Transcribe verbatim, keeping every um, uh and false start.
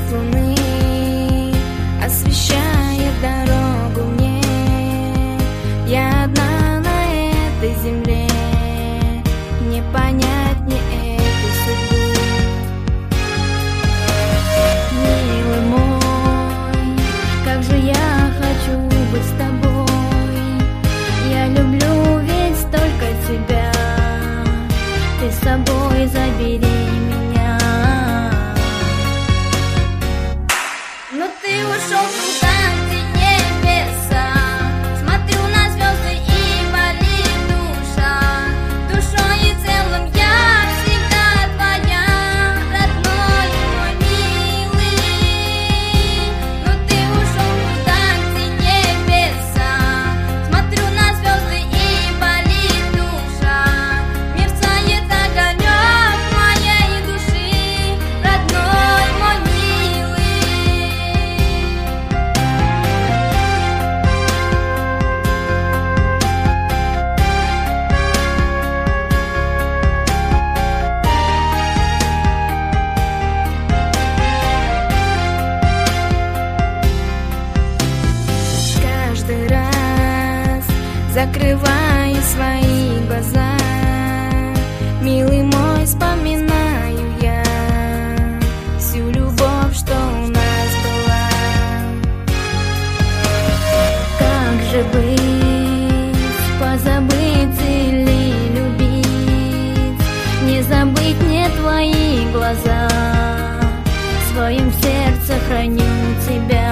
луны освещает дорогу мне. Я одна на этой земле, не понять мне эту судьбу. Милый мой, как же я хочу быть с тобой. Я люблю ведь только тебя, ты с собой забери меня. Но ты ушел туда, где небеса. Смотрю на звезды и болит душа. Душой и целым я всегда твоя, родной мой милый. Но ты ушел туда, где небеса. Смотрю на звезды и болит душа. Мерцает огонек моей души, родной мой милый. Каждый раз закрываю свои глаза, милый мой, вспоминаю я всю любовь, что у нас была. Как же быть, позабыть или любить? Не забыть мне твои глаза, в своем сердце храню тебя.